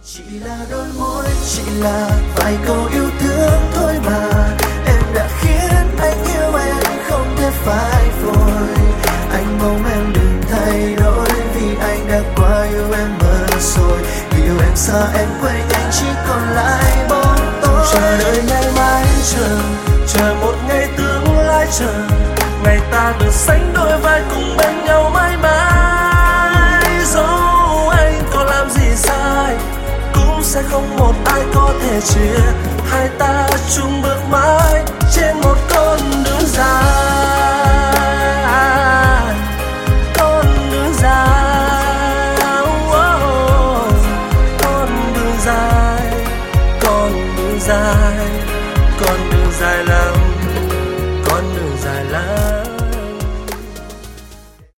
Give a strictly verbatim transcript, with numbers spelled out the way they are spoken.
Chỉ là đôi môi, chỉ là vài câu yêu thương thôi mà em đã khiến anh yêu em không thể phai phôi. Anh mong em đừng thay đổi vì anh đã quá yêu em mất rồi. Vì yêu em xa em quên anh chỉ còn lại bóng tối. Chờ đợi ngày mai chờ, chờ một ngày tương lai chờ, ngày ta được sánh đôi vai cùng bên nhau mãi mãi. Dẫu anh có làm gì sai cũng sẽ không một ai có thể chia hai ta chung bước mãi.